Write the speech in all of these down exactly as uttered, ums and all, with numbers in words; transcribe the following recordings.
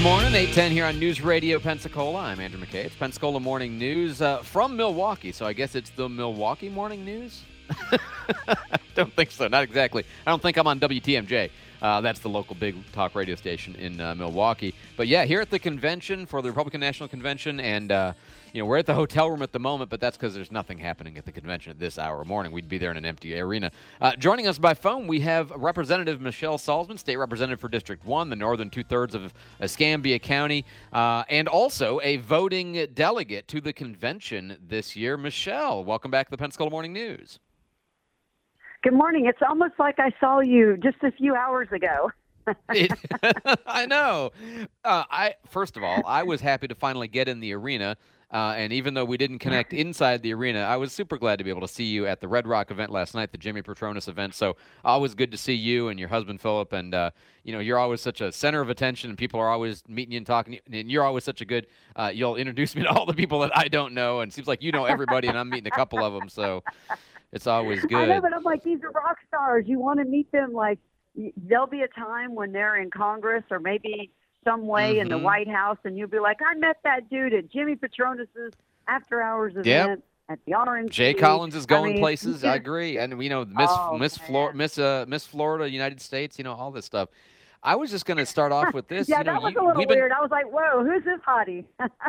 morning, eight ten here on News Radio Pensacola. I'm Andrew McKay. It's Pensacola Morning News uh, from Milwaukee, so I guess it's the Milwaukee Morning News? Don't think so, not exactly. I don't think I'm on W T M J. Uh, that's the local big talk radio station in uh, Milwaukee. But yeah, here at the convention for the Republican National Convention, and uh, you know, we're at the hotel room at the moment, but that's because there's nothing happening at the convention at this hour of morning. We'd be there in an empty arena. Uh, joining us by phone, we have Representative Michelle Salzman, State Representative for District one, the northern two-thirds of Escambia County, uh, and also a voting delegate to the convention this year. Michelle, welcome back to the Pensacola Morning News. Good morning. It's almost like I saw you just a few hours ago. it, I know. Uh, I first of all, I was happy to finally get in the arena. Uh, and even though we didn't connect inside the arena, I was super glad to be able to see you at the Red Rock event last night, the Jimmy Petronas event. So always good to see you and your husband, Philip. And, uh, you know, you're always such a center of attention, and people are always meeting you and talking. And you're always such a good uh, – you'll introduce me to all the people that I don't know. And it seems like you know everybody, and I'm meeting a couple of them. So it's always good. I know, but I'm like, these are rock stars. You want to meet them. Like, there'll be a time when they're in Congress or maybe – some way mm-hmm. in the White House, and you'll be like, I met that dude at Jimmy Petronas' after-hours event yep. at the R N C. Jay Collins is going I mean, places. I agree. And, you know, Miss oh, Miss Flor- Miss uh, Miss Florida, United States, you know, all this stuff. I was just going to start off with this. yeah, you know, that was you, a little been... weird. I was like, whoa, who's this hottie?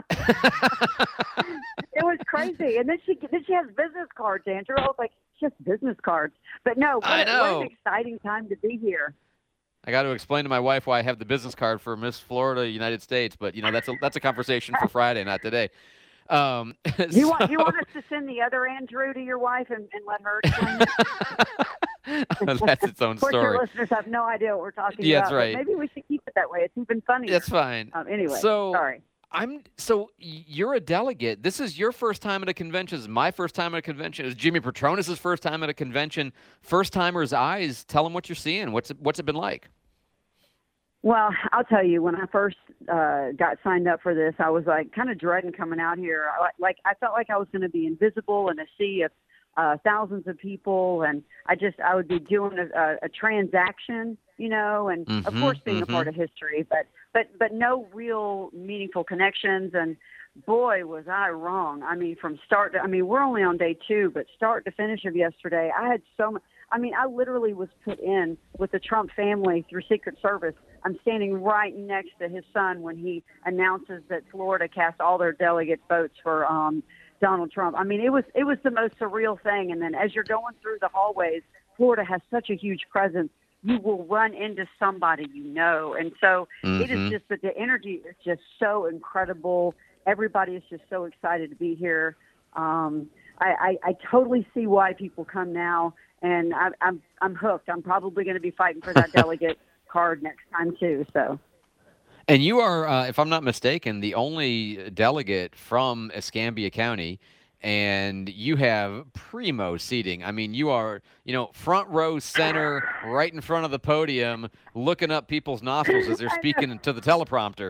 It was crazy. And then she then she has business cards, Andrew. I was like, she has business cards. But no, what, I know. what an exciting time to be here. I got to explain to my wife why I have the business card for Miss Florida, United States, but you know that's a that's a conversation for Friday, not today. Um, you so... want you want us to send the other Andrew to your wife and, and let her explain it? That's its own of course, story. Your listeners have no idea what we're talking yeah, about. That's right. Maybe we should keep it that way. It's even funnier. That's fine. Um, anyway, so, sorry. I'm so you're a delegate. This is your first time at a convention. This is my first time at a convention. It's Jimmy Petronas' first time at a convention. First timers' eyes. Tell them what you're seeing. What's it, what's it been like? Well, I'll tell you, when I first uh, got signed up for this, I was like kind of dreading coming out here. I, like I felt like I was going to be invisible in a sea of uh, thousands of people, and I just I would be doing a, a, a transaction, you know, and mm-hmm, of course being mm-hmm. a part of history, but but but no real meaningful connections. And boy, was I wrong. I mean, from start to I mean, we're only on day two, but start to finish of yesterday, I had so much. I mean, I literally was put in with the Trump family through Secret Service. I'm standing right next to his son when he announces that Florida cast all their delegate votes for um, Donald Trump. I mean, it was it was the most surreal thing. And then as you're going through the hallways, Florida has such a huge presence. You will run into somebody you know. And so mm-hmm. it is just that the energy is just so incredible. Everybody is just so excited to be here. Um, I, I, I totally see why people come now. And I, I'm I'm hooked. I'm probably going to be fighting for that delegate card next time too. So, and you are, uh, if I'm not mistaken, the only delegate from Escambia County, and you have primo seating. I mean, you are, you know, front row center, right in front of the podium, looking up people's nostrils as they're speaking to the teleprompter.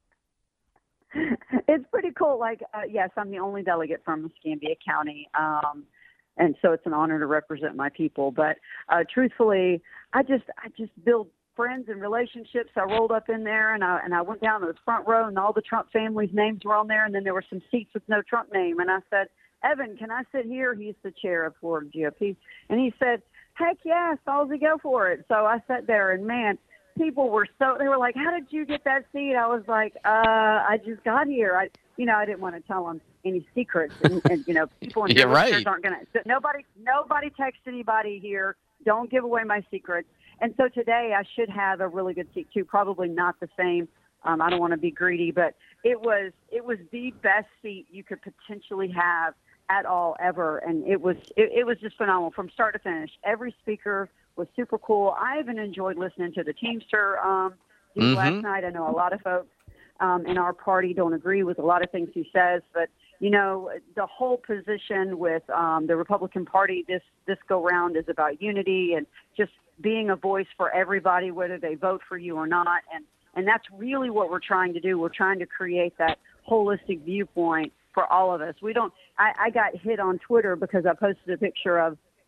It's pretty cool. Like, uh, yes, I'm the only delegate from Escambia County. Um, And so it's an honor to represent my people. But uh, truthfully, I just I just build friends and relationships. I rolled up in there and I and I went down to the front row, and all the Trump family's names were on there. And then there were some seats with no Trump name. And I said, Evan, can I sit here? He's the chair of Florida G O P. And he said, heck yeah, Salzy, go for it. So I sat there, and man, people were so, they were like, how did you get that seat? I was like, uh, I just got here. I, you know, I didn't want to tell them any secrets, and, and you know, people in yeah, here right. aren't going to. Nobody, nobody text anybody here. Don't give away my secrets. And so today, I should have a really good seat too. Probably not the same. Um, I don't want to be greedy, but it was it was the best seat you could potentially have at all ever, and it was it, it was just phenomenal from start to finish. Every speaker was super cool. I even enjoyed listening to the Teamster um, mm-hmm. last night. I know a lot of folks um, in our party don't agree with a lot of things he says, but you know, the whole position with um, the Republican Party this, this go-round is about unity and just being a voice for everybody, whether they vote for you or not. And, and that's really what we're trying to do. We're trying to create that holistic viewpoint for all of us. We don't – I got hit on Twitter because I posted a picture of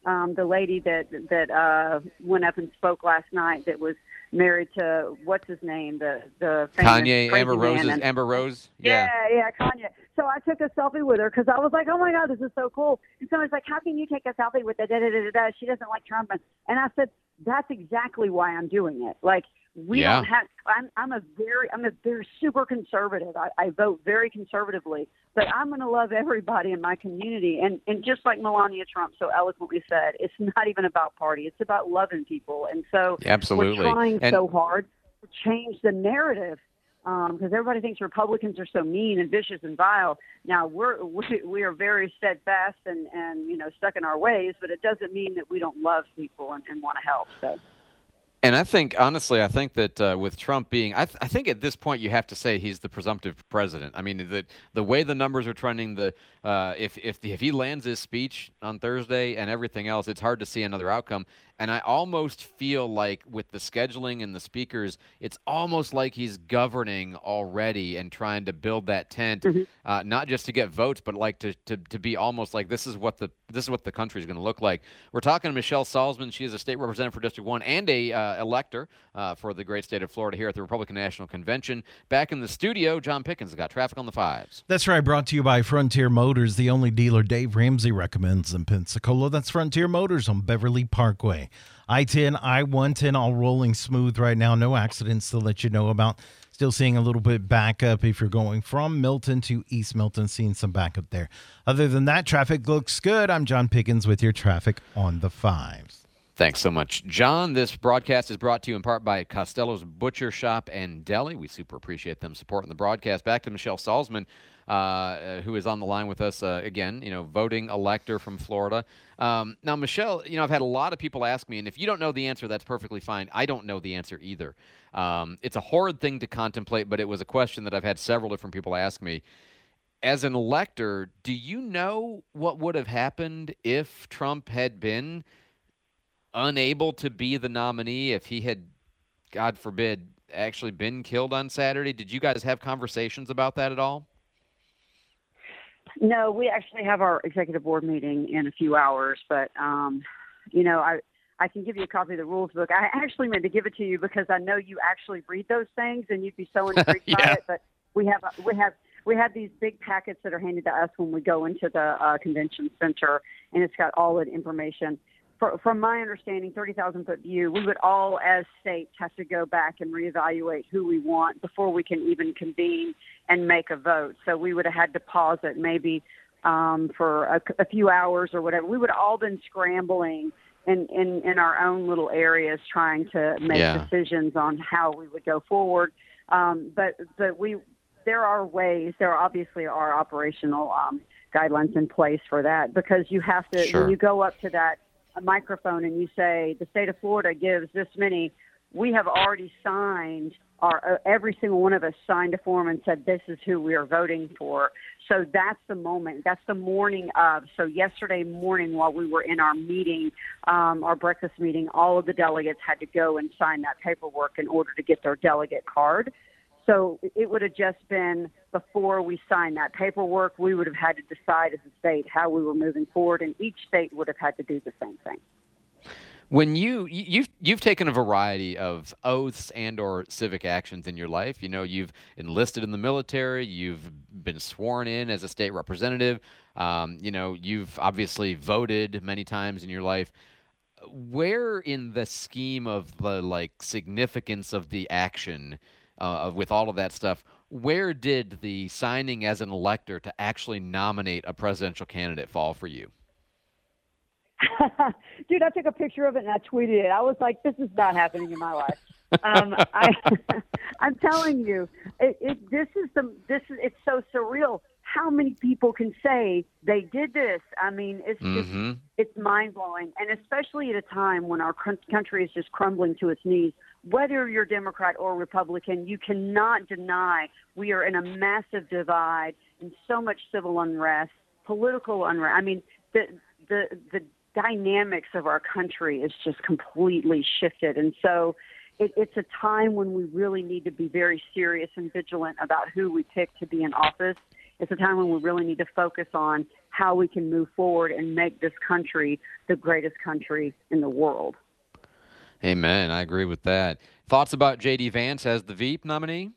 um, the lady that that uh, went up and spoke last night that was married to what's his name, the the famous Kanye, crazy Amber man. Rose, And, Amber Rose. Yeah, yeah, Kanye. So I took a selfie with her because I was like, oh my God, this is so cool. And somebody's like, how can you take a selfie with the da da da da da? She doesn't like Trump. And, and I said, that's exactly why I'm doing it. Like, we Yeah. don't have. I'm I'm a very I'm a very super conservative. I, I vote very conservatively, but I'm going to love everybody in my community. And and just like Melania Trump so eloquently said, it's not even about party. It's about loving people. And so Absolutely. we're trying And- so hard to change the narrative. Because um, everybody thinks Republicans are so mean and vicious and vile. Now we're we, we are very steadfast and, and you know stuck in our ways, but it doesn't mean that we don't love people and, and want to help. So. And I think, honestly, I think that uh, with Trump being, I, th- I think at this point you have to say he's the presumptive president. I mean, the the way the numbers are trending, the uh, if if if he lands his speech on Thursday and everything else, it's hard to see another outcome. And I almost feel like with the scheduling and the speakers, it's almost like he's governing already and trying to build that tent, Mm-hmm. uh, not just to get votes, but like to, to to be almost like this is what the this is what the country is going to look like. We're talking to Michelle Salzman. She is a state representative for District One and a uh, elector uh, for the great state of Florida here at the Republican National Convention. Back in the studio, John Pickens has got traffic on the fives. That's right, brought to you by Frontier Motors, the only dealer Dave Ramsey recommends in Pensacola. That's Frontier Motors on Beverly Parkway. I ten, I one ten, all rolling smooth right now. No accidents to let you know about. Still seeing a little bit backup if you're going from Milton to East Milton, seeing some backup there. Other than that, traffic looks good. I'm John Pickens with your traffic on the fives. Thanks so much, John. This broadcast is brought to you in part by Costello's Butcher Shop and Deli. We super appreciate them supporting the broadcast. Back to Michelle Salzman, uh, who is on the line with us uh, again, you know, voting elector from Florida. Um, now, Michelle, you know, I've had a lot of people ask me, and if you don't know the answer, that's perfectly fine. I don't know the answer either. Um, it's a horrid thing to contemplate, but it was a question that I've had several different people ask me. As an elector, do you know what would have happened if Trump had been unable to be the nominee, if he had, God forbid, actually been killed on Saturday? Did you guys have conversations about that at all? No, we actually have our executive board meeting in a few hours, but, um, you know, I I can give you a copy of the rules book. I actually meant to give it to you because I know you actually read those things and you'd be so intrigued Yeah. by it, but we have we have we have these big packets that are handed to us when we go into the uh, convention center, and it's got all that information. For, from my understanding, thirty thousand foot view, we would all as states have to go back and reevaluate who we want before we can even convene and make a vote. So we would have had to pause it maybe um, for a, a few hours or whatever. We would have all been scrambling in, in, in our own little areas trying to make Yeah. decisions on how we would go forward. Um, but but we there are ways, there obviously are operational um, guidelines in place for that, because you have to, Sure. when you go up to that a microphone and you say the state of Florida gives this many, we have already signed, our, uh, every single one of us signed a form and said this is who we are voting for. So that's the moment. That's the morning of. So yesterday morning while we were in our meeting, um, our breakfast meeting, all of the delegates had to go and sign that paperwork in order to get their delegate card. So it would have just been before we signed that paperwork, we would have had to decide as a state how we were moving forward, and each state would have had to do the same thing. When you you- you've you've taken a variety of oaths and or civic actions in your life, you know, you've enlisted in the military, you've been sworn in as a state representative, um, you know, you've obviously voted many times in your life. Where in the scheme of the like significance of the action uh, with all of that stuff, where did the signing as an elector to actually nominate a presidential candidate fall for you? Dude, I took a picture of it and I tweeted it. I was like, this is not happening in my life. um, I, I'm telling you, it, it, this is the, this is, it's so surreal. How many people can say they did this? I mean, it's Mm-hmm. just, it's mind blowing. And especially at a time when our country is just crumbling to its knees, whether you're Democrat or Republican, you cannot deny we are in a massive divide and so much civil unrest, political unrest. I mean, the, the, the dynamics of our country is just completely shifted. And so it, it's a time when we really need to be very serious and vigilant about who we pick to be in office. It's a time when we really need to focus on how we can move forward and make this country the greatest country in the world. Amen. I agree with that. Thoughts about J D. Vance as the Veep nominee?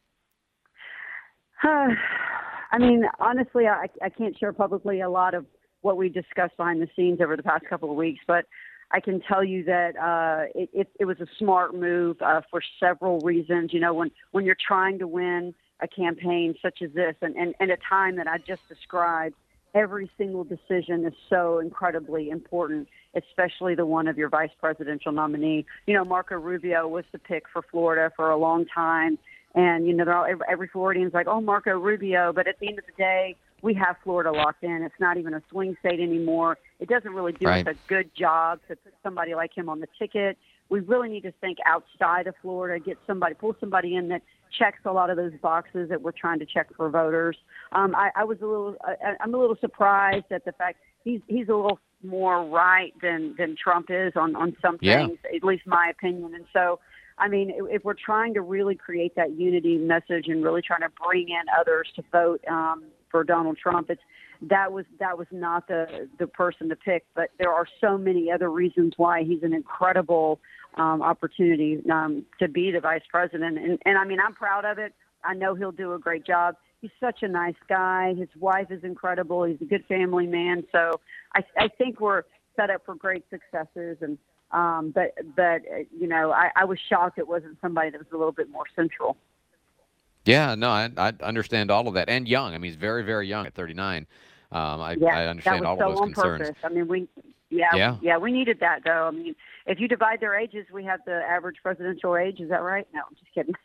Uh, I mean, honestly, I, I can't share publicly a lot of what we discussed behind the scenes over the past couple of weeks, but I can tell you that uh, it, it, it was a smart move uh, for several reasons. You know, when, when you're trying to win a campaign such as this, and, and, and a time that I just described, every single decision is so incredibly important, especially the one of your vice presidential nominee. You know, Marco Rubio was the pick for Florida for a long time. And, you know, they're all, every, every Floridian's like, oh, Marco Rubio. But at the end of the day, we have Florida locked in. It's not even a swing state anymore. It doesn't really do Right. us a good job to put somebody like him on the ticket. We really need to think outside of Florida, get somebody, pull somebody in that checks a lot of those boxes that we're trying to check for voters. Um, I, I was a little, I, I'm a little surprised at the fact he's he's a little more right than than Trump is on on some Yeah. things, at least my opinion. And so, I mean, if, if we're trying to really create that unity message and really trying to bring in others to vote um, for Donald Trump, it's that was that was not the the person to pick. But there are so many other reasons why he's an incredible um, opportunity um, to be the vice president. And, and I mean, I'm proud of it. I know he'll do a great job. He's such a nice guy. His wife is incredible. He's a good family man. So I, I think we're set up for great successes. And um, but but uh, you know, I, I was shocked it wasn't somebody that was a little bit more central. Yeah, no, I, I understand all of that. And young. I mean, he's very, very young at thirty-nine. Um, I, Yeah, I understand that all was so of those on concerns. purpose. I mean, we yeah, Yeah. yeah we needed that though. I mean, if you divide their ages, we have the average presidential age. Is that right? No, I'm just kidding.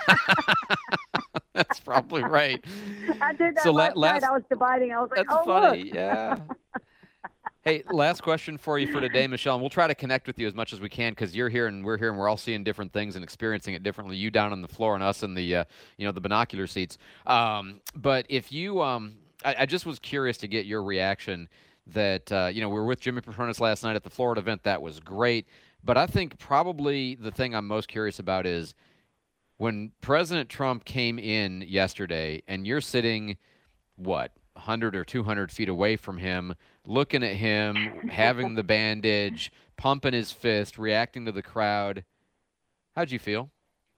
That's probably right. I did that So la- last, last- night. I was dividing. I was like, That's oh funny. look. Yeah. Hey, last question for you for today, Michelle. And we'll try to connect with you as much as we can because you're here and we're here and we're all seeing different things and experiencing it differently. You down on the floor and us in the, uh, you know, the binocular seats. Um, but if you, um, I, I just was curious to get your reaction. That uh, you know, we were with Jimmy Petronas last night at the Florida event. That was great. But I think probably the thing I'm most curious about is when President Trump came in yesterday, and you're sitting, what, one hundred or two hundred feet away from him, looking at him, having the bandage, pumping his fist, reacting to the crowd. How'd you feel?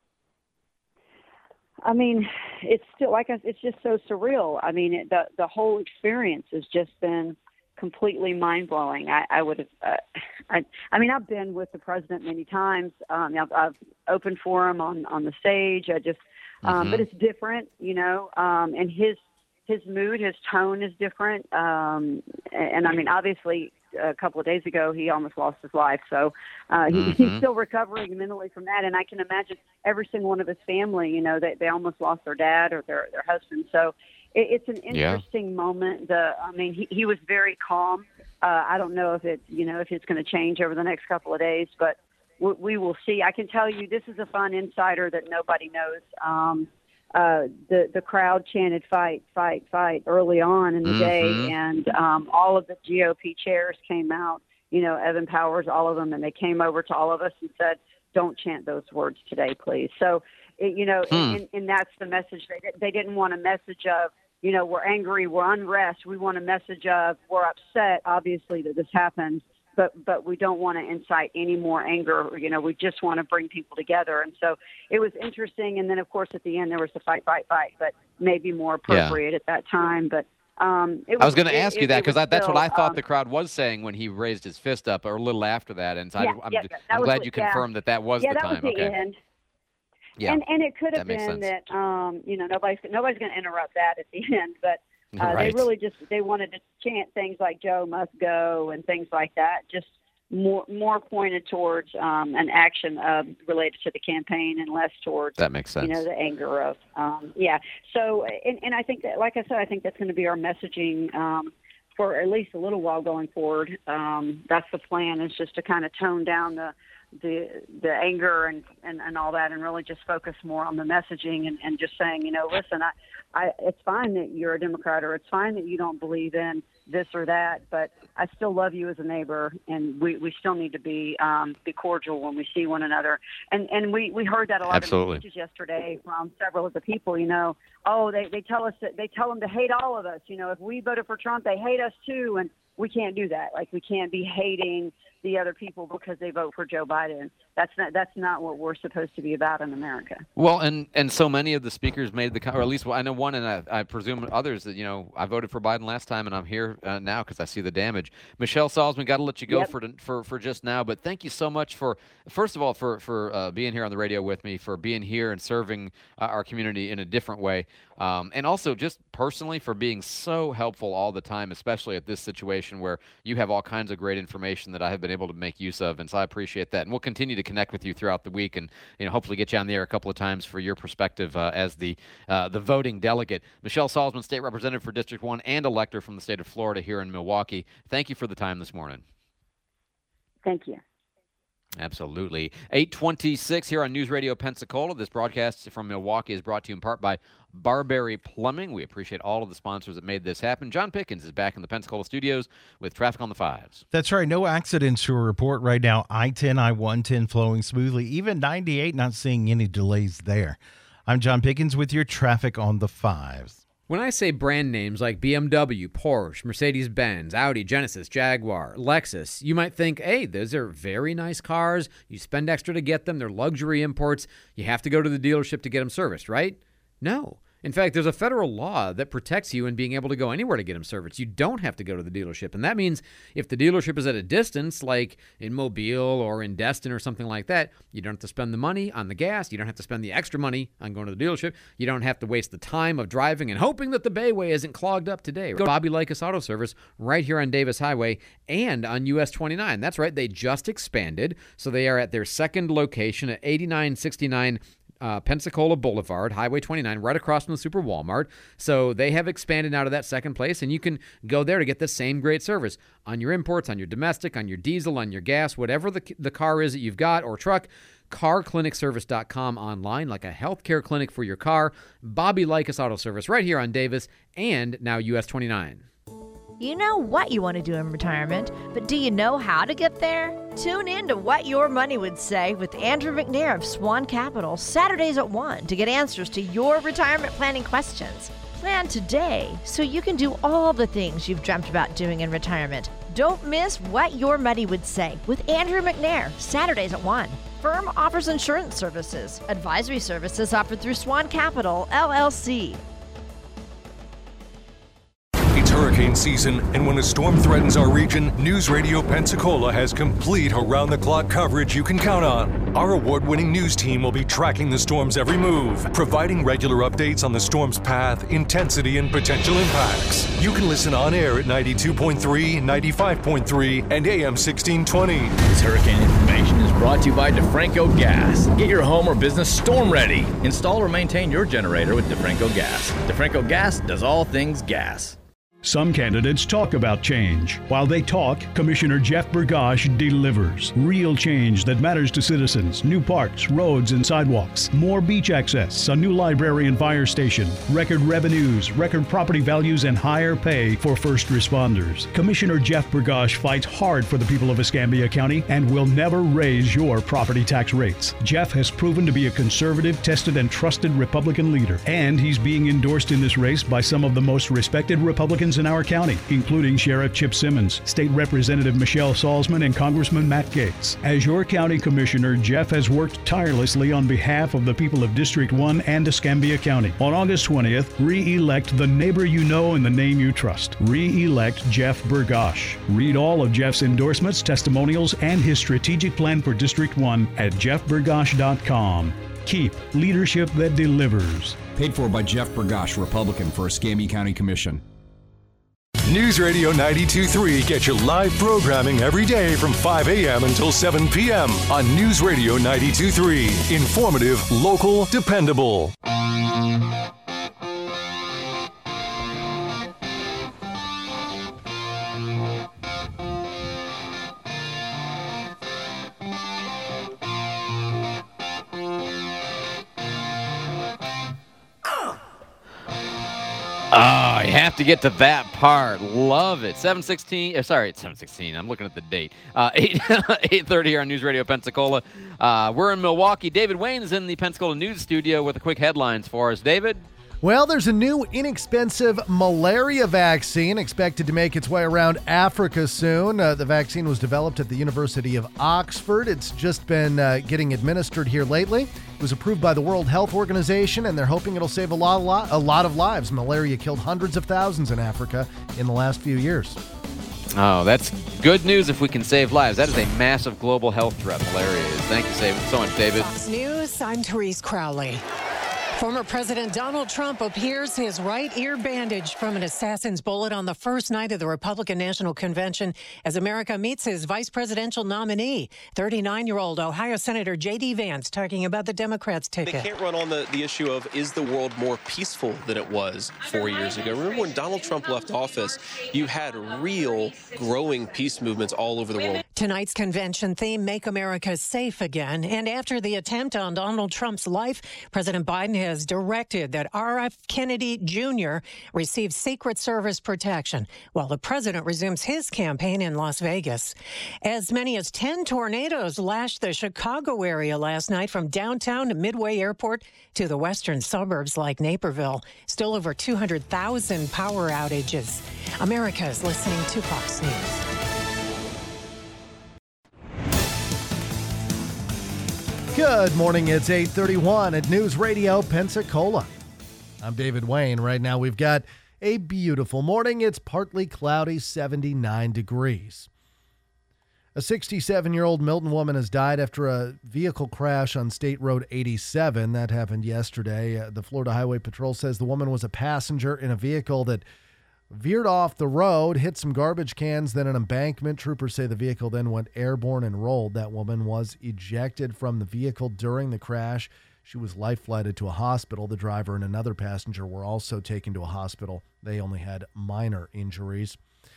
I mean, it's still like I, it's just so surreal. I mean, it, the the whole experience has just been completely mind blowing. I, I would have. Uh, I, I mean, I've been with the president many times. Um, I've, I've opened for him on on the stage. I just, um, Mhm. but it's different, you know. Um, and his his mood, his tone is different. Um, and, and I mean, obviously, a couple of days ago, he almost lost his life. So uh, he, Mhm. he's still recovering mentally from that. And I can imagine every single one of his family, you know, they, they almost lost their dad or their, their husband. So it, it's an Yeah. interesting moment. The, I mean, he, he was very calm. Uh, I don't know if it, you know, if it's going to change over the next couple of days, but we, we will see. I can tell you this is a fun insider that nobody knows. Um, uh, the, the crowd chanted fight, fight, fight early on in the Mhm. day. And um, all of the G O P chairs came out, you know, Evan Powers, all of them. And they came over to all of us and said, don't chant those words today, please. So, it, you know, Hmm. and, and that's the message. They, they didn't want a message of, you know, we're angry, we're unrest. We want a message of we're upset, obviously, that this happened. But but we don't want to incite any more anger. You know, we just want to bring people together. And so it was interesting. And then, of course, at the end, there was the fight, fight, fight, but maybe more appropriate at that time. But um, it was, I was going to it- ask it- you that it was because that's what still, I thought um, the crowd was saying when he raised his fist up, or a little after that. And so Yeah, I, I'm, yeah, just- that I'm was glad what- you yeah. confirmed that that was yeah, the that time. was the Okay. end. Yeah. And and it could have That makes been sense. that um, you know nobody's nobody's going to interrupt that at the end, but uh, Right. they really just they wanted to chant things like "Joe must go" and things like that, just more more pointed towards um, an action uh, related to the campaign and less towards That makes sense. you know the anger of um, yeah. So and and I think that, like I said, I think that's going to be our messaging. Um, for at least a little while going forward. Um, that's the plan, is just to kind of tone down the the the anger and, and, and all that, and really just focus more on the messaging and, and just saying, you know, listen, I, I it's fine that you're a Democrat, or it's fine that you don't believe in this or that, but I still love you as a neighbor, and we, we still need to be um, be cordial when we see one another. And and we, we heard that a lot Absolutely. in speeches yesterday from several of the people. You know, oh, they, they tell us that they tell them to hate all of us. You know, if we voted for Trump, they hate us too, and we can't do that. Like, we can't be hating the other people because they vote for Joe Biden. That's not that's not what we're supposed to be about in America. Well, and, and so many of the speakers made the, or at least I know one, and I, I presume others that, you know, I voted for Biden last time, and I'm here uh, now because I see the damage. Michelle Salzman, got to let you go Yep. for, for for just now, but thank you so much for, first of all, for for uh, being here on the radio with me, for being here and serving uh, our community in a different way, um, and also just personally for being so helpful all the time, especially at this situation where you have all kinds of great information that I have been able to make use of, and so I appreciate that. And we'll continue to connect with you throughout the week, and you know, hopefully get you on the air a couple of times for your perspective uh, as the uh, the voting delegate. Michelle Salzman, state representative for District one and elector from the state of Florida here in Milwaukee. Thank you for the time this morning. Thank you. Absolutely. eight twenty-six here on News Radio Pensacola. This broadcast from Milwaukee is brought to you in part by Barberry Plumbing. We appreciate all of the sponsors that made this happen. John Pickens is back in the Pensacola studios with traffic on the fives. That's right. No accidents to report right now. I ten, I one ten flowing smoothly. Even ninety-eight, not seeing any delays there. I'm John Pickens with your traffic on the fives. When I say brand names like B M W, Porsche, Mercedes-Benz, Audi, Genesis, Jaguar, Lexus, you might think, hey, those are very nice cars. You spend extra to get them. They're luxury imports. You have to go to the dealership to get them serviced, right? No. In fact, there's a federal law that protects you in being able to go anywhere to get them serviced. You don't have to go to the dealership. And that means if the dealership is at a distance, like in Mobile or in Destin or something like that, you don't have to spend the money on the gas. You don't have to spend the extra money on going to the dealership. You don't have to waste the time of driving and hoping that the Bayway isn't clogged up today. Go to Bobby Likas Auto Service right here on Davis Highway and on U S twenty-nine. That's right. They just expanded. So they are at their second location at eighty-nine sixty-nine Uh, Pensacola Boulevard, Highway twenty-nine, right across from the Super Walmart. So they have expanded out of that second place, and you can go there to get the same great service on your imports, on your domestic, on your diesel, on your gas, whatever the, the car is that you've got or truck. car clinic service dot com online, like a healthcare clinic for your car. Bobby Likas Auto Service right here on Davis and now U S twenty-nine. You know what you want to do in retirement, but do you know how to get there? Tune in to What Your Money Would Say with Andrew McNair of Swan Capital, Saturdays at one, to get answers to your retirement planning questions. Plan today so you can do all the things you've dreamt about doing in retirement. Don't miss What Your Money Would Say with Andrew McNair, Saturdays at one. Firm offers insurance services. Advisory services offered through Swan Capital, L L C. It's hurricane season, and when a storm threatens our region, News Radio Pensacola has complete around-the-clock coverage you can count on. Our award-winning news team will be tracking the storm's every move, providing regular updates on the storm's path, intensity, and potential impacts. You can listen on air at ninety-two point three, ninety-five point three, and A M sixteen twenty. This hurricane information is brought to you by DeFranco Gas. Get your home or business storm ready. Install or maintain your generator with DeFranco Gas. DeFranco Gas does all things gas. Some candidates talk about change. While they talk, Commissioner Jeff Bergosh delivers. Real change that matters to citizens. New parks, roads, and sidewalks. More beach access, a new library and fire station. Record revenues, record property values, and higher pay for first responders. Commissioner Jeff Bergosh fights hard for the people of Escambia County and will never raise your property tax rates. Jeff has proven to be a conservative, tested, and trusted Republican leader. And he's being endorsed in this race by some of the most respected Republicans in our county, including Sheriff Chip Simmons, State Representative Michelle Salzman, and Congressman Matt Gaetz. As your county commissioner, Jeff has worked tirelessly on behalf of the people of District one and Escambia County. On August twentieth, re-elect the neighbor you know and the name you trust. Re-elect Jeff Bergosh. Read all of Jeff's endorsements, testimonials, and his strategic plan for District one at jeff bergosh dot com. Keep leadership that delivers. Paid for by Jeff Bergosh, Republican for Escambia County Commission. News Radio ninety-two point three gets you live programming every day from five a.m. until seven p.m. on News Radio ninety-two point three. Informative, local, dependable. Oh, you have to get to that part. Love it. seven sixteen. Uh, sorry, it's seven sixteen. I'm looking at the date. Uh, eight eight thirty here on News Radio Pensacola. Uh, we're in Milwaukee. David Wayne is in the Pensacola News Studio with the quick headlines for us. David? Well, there's a new inexpensive malaria vaccine expected to make its way around Africa soon. Uh, the vaccine was developed at the University of Oxford. It's just been uh, getting administered here lately. It was approved by the World Health Organization, and they're hoping it'll save a lot, a lot, a lot of lives. Malaria killed hundreds of thousands in Africa in the last few years. Oh, that's good news if we can save lives. That is a massive global health threat, malaria is. Thank you so much, David. Fox News, I'm Therese Crowley. Former President Donald Trump appears his right ear bandaged from an assassin's bullet on the first night of the Republican National Convention as America meets his vice presidential nominee, thirty-nine-year-old Ohio Senator J D. Vance, talking about the Democrats' ticket. They can't run on the, the issue of, is the world more peaceful than it was four years ago? Remember when Donald Trump left office, you had real growing peace movements all over the world. Tonight's convention theme, Make America Safe Again. And after the attempt on Donald Trump's life, President Biden has has directed that R F Kennedy Junior receive Secret Service protection while the president resumes his campaign in Las Vegas. As many as ten tornadoes lashed the Chicago area last night from downtown to Midway Airport to the western suburbs like Naperville. Still over two hundred thousand power outages. America is listening to Fox News. Good morning. It's eight thirty-one at News Radio Pensacola. I'm David Wayne. Right now we've got a beautiful morning. It's partly cloudy, seventy-nine degrees. A sixty-seven-year-old Milton woman has died after a vehicle crash on State Road eighty-seven. That happened yesterday. Uh, the Florida Highway Patrol says the woman was a passenger in a vehicle that veered off the road, hit some garbage cans, then an embankment. Troopers say the vehicle then went airborne and rolled. That woman was ejected from the vehicle during the crash. She was life-flighted to a hospital. The driver and another passenger were also taken to a hospital. They only had minor injuries.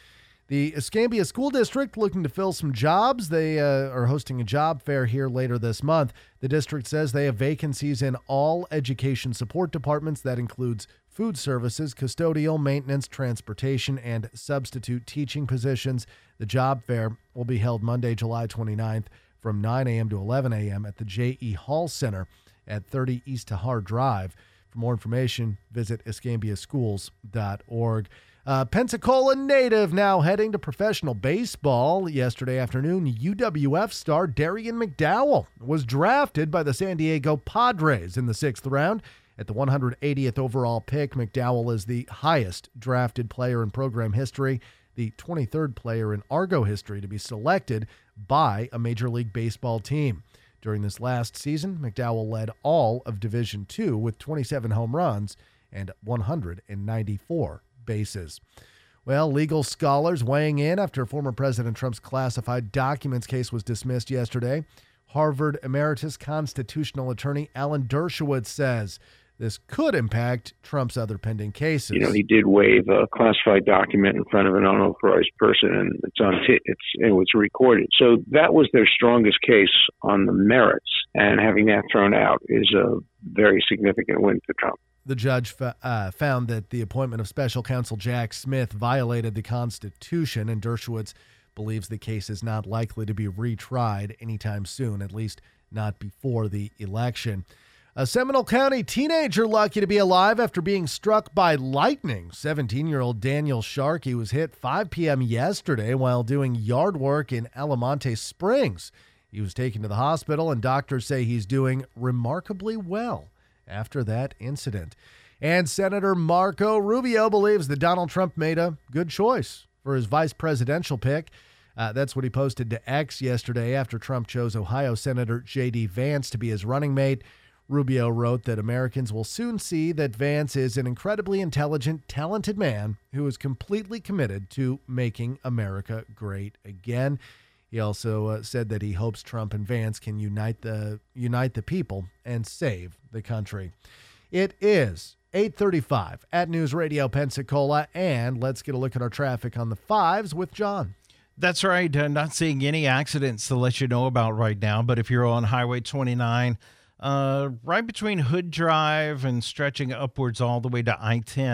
The Escambia School District looking to fill some jobs. They uh, are hosting a job fair here later this month. The district says they have vacancies in all education support departments. That includes food services, custodial, maintenance, transportation, and substitute teaching positions. The job fair will be held Monday, July twenty-ninth from nine a.m. to eleven a.m. at the J E. Hall Center at thirty East Tahar Drive. For more information, visit escambia schools dot org. Uh, Pensacola native now heading to professional baseball. Yesterday afternoon, U W F star Darian McDowell was drafted by the San Diego Padres in the sixth round. At the one hundred eightieth overall pick, McDowell is the highest drafted player in program history, the twenty-third player in Argo history to be selected by a Major League Baseball team. During this last season, McDowell led all of Division two with twenty-seven home runs and one hundred ninety-four bases. Well, legal scholars weighing in after former President Trump's classified documents case was dismissed yesterday. Harvard Emeritus Constitutional Attorney Alan Dershowitz says this could impact Trump's other pending cases. You know, he did waive a classified document in front of an unauthorized person, and it's on t- it's it was recorded. So that was their strongest case on the merits, and having that thrown out is a very significant win for Trump. The judge uh, found that the appointment of special counsel Jack Smith violated the Constitution, and Dershowitz believes the case is not likely to be retried anytime soon, at least not before the election. A Seminole County teenager lucky to be alive after being struck by lightning. seventeen-year-old Daniel Sharkey was hit five p.m. yesterday while doing yard work in Alamonte Springs. He was taken to the hospital, and doctors say he's doing remarkably well after that incident. And Senator Marco Rubio believes that Donald Trump made a good choice for his vice presidential pick. Uh, that's what he posted to X yesterday after Trump chose Ohio Senator J D. Vance to be his running mate. Rubio wrote that Americans will soon see that Vance is an incredibly intelligent, talented man who is completely committed to making America great again. He also uh, said that he hopes Trump and Vance can unite the unite the people and save the country. It is eight thirty-five at News Radio Pensacola, and let's get a look at our traffic on the fives with John. That's right. Uh, not seeing any accidents to let you know about right now, but if you're on Highway twenty-nine, uh, right between Hood Drive and stretching upwards all the way to I ten,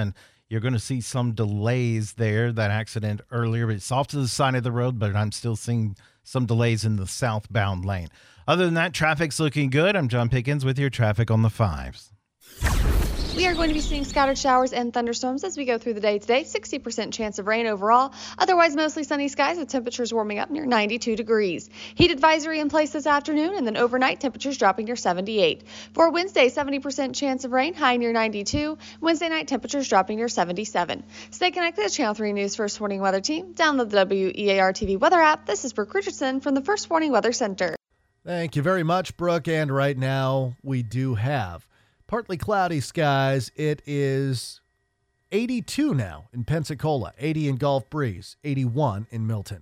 You're going to see some delays there. That accident earlier, it's off to the side of the road, but I'm still seeing some delays in the southbound lane. Other than that, traffic's looking good. I'm John Pickens with your traffic on the fives. We are going to be seeing scattered showers and thunderstorms as we go through the day today. sixty percent chance of rain overall. Otherwise, mostly sunny skies with temperatures warming up near ninety-two degrees. Heat advisory in place this afternoon, and then overnight temperatures dropping near seventy-eight. For Wednesday, seventy percent chance of rain, high near ninety-two. Wednesday night temperatures dropping near seventy-seven. Stay connected to Channel three News First Warning Weather Team. Download the W E A R T V weather app. This is Brooke Richardson from the First Warning Weather Center. Thank you very much, Brooke. And right now we do have partly cloudy skies. It is eighty-two now in Pensacola, eighty in Gulf Breeze, eighty-one in Milton.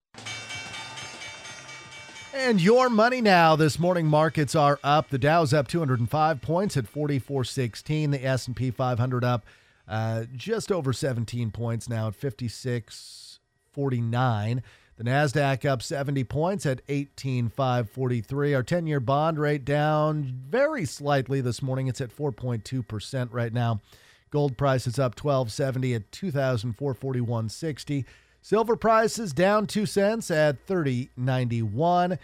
And your money now. This morning markets are up. The Dow's up two hundred five points at forty-four sixteen. The S and P five hundred up uh, just over seventeen points now at fifty-six forty-nine. The NASDAQ up seventy points at eighteen five forty-three. Our ten-year bond rate down very slightly this morning. It's at four point two percent right now. Gold price is up twelve seventy at two thousand four hundred forty-one sixty. Silver prices down two cents at thirty ninety-one.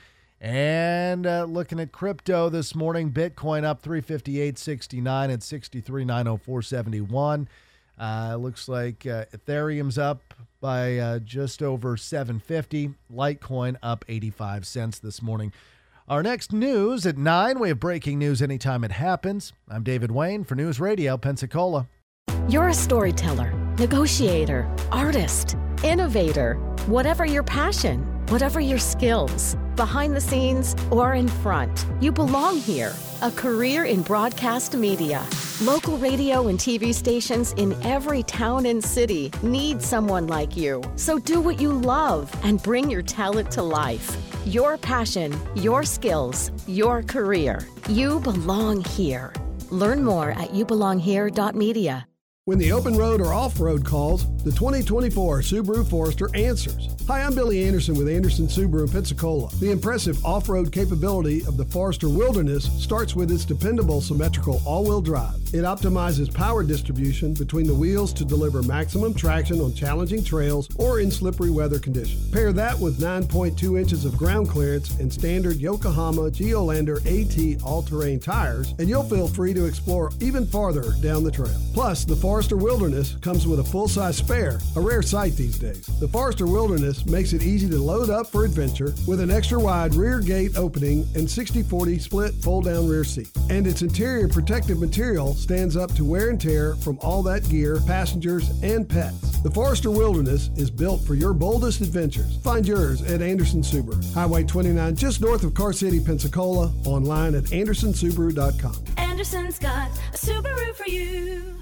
And uh, looking at crypto this morning, Bitcoin up three fifty-eight sixty-nine at sixty-three nine oh four seventy-one. Uh, looks like uh, Ethereum's up by uh, just over seven fifty. Litecoin up eighty-five cents this morning. Our next news at nine. We have breaking news anytime it happens. I'm David Wayne for News Radio Pensacola. You're a storyteller, negotiator, artist, innovator. Whatever your passion, whatever your skills, behind the scenes or in front, you belong here. A career in broadcast media. Local radio and T V stations in every town and city need someone like you. So do what you love and bring your talent to life. Your passion, your skills, your career. You belong here. Learn more at you belong here dot media. When the open road or off-road calls, the twenty twenty-four Subaru Forester answers. Hi, I'm Billy Anderson with Anderson Subaru in Pensacola. The impressive off-road capability of the Forester Wilderness starts with its dependable symmetrical all-wheel drive. It optimizes power distribution between the wheels to deliver maximum traction on challenging trails or in slippery weather conditions. Pair that with nine point two inches of ground clearance and standard Yokohama Geolander AT all-terrain tires, and you'll feel free to explore even farther down the trail. Plus, the Forester Wilderness comes with a full-size spare, a rare sight these days. The Forester Wilderness makes it easy to load up for adventure with an extra-wide rear gate opening and sixty forty split fold-down rear seat. And its interior protective material stands up to wear and tear from all that gear, passengers, and pets. The Forester Wilderness is built for your boldest adventures. Find yours at Anderson Subaru, Highway twenty-nine, just north of Car City, Pensacola, online at anderson subaru dot com. Anderson's got a Subaru for you.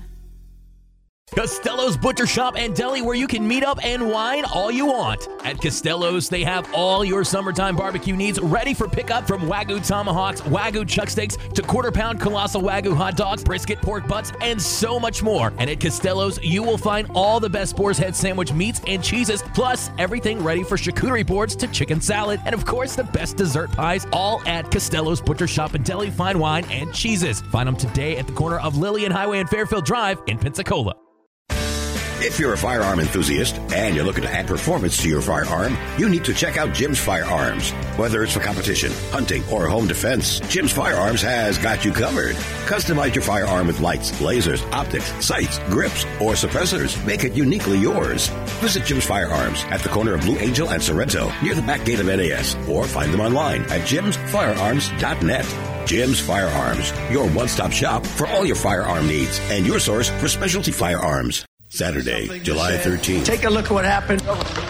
Costello's Butcher Shop and Deli, where you can meet up and wine all you want. At Costello's, they have all your summertime barbecue needs ready for pickup, from Wagyu tomahawks, Wagyu chuck steaks, to quarter-pound colossal Wagyu hot dogs, brisket, pork butts, and so much more. And at Costello's, you will find all the best Boar's Head sandwich meats and cheeses, plus everything ready for charcuterie boards to chicken salad, and of course, the best dessert pies, all at Costello's Butcher Shop and Deli, fine wine and cheeses. Find them today at the corner of Lillian Highway and Fairfield Drive in Pensacola. If you're a firearm enthusiast and you're looking to add performance to your firearm, you need to check out Jim's Firearms. Whether it's for competition, hunting, or home defense, Jim's Firearms has got you covered. Customize your firearm with lights, lasers, optics, sights, grips, or suppressors. Make it uniquely yours. Visit Jim's Firearms at the corner of Blue Angel and Sorrento, near the back gate of N A S, or find them online at jims firearms dot net. Jim's Firearms, your one-stop shop for all your firearm needs and your source for specialty firearms. Saturday, July thirteenth. Take a look at what happened.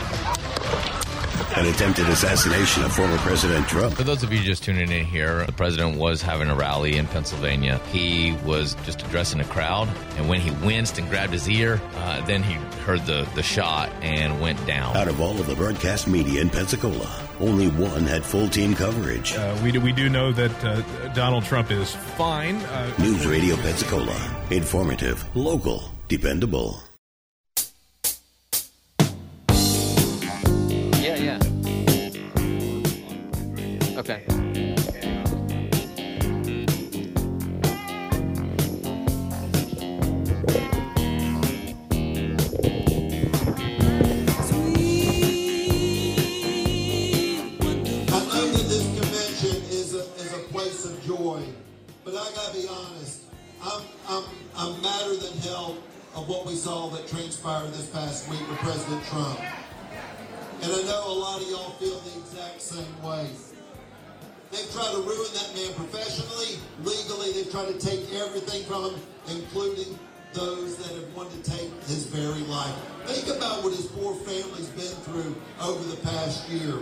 An attempted assassination of former President Trump. For those of you just tuning in here, the president was having a rally in Pennsylvania. He was just addressing a crowd, and when he winced and grabbed his ear, uh, then he heard the, the shot and went down. Out of all of the broadcast media in Pensacola, only one had full team coverage. Uh, we, do, we do know that uh, Donald Trump is fine. Uh, News Radio Pensacola. Informative, local, dependable. Yeah, yeah. Okay. saw that transpired this past week with President Trump. And I know a lot of y'all feel the exact same way. They've tried to ruin that man professionally, legally. They've tried to take everything from him, including those that have wanted to take his very life. Think about what his poor family's been through over the past year.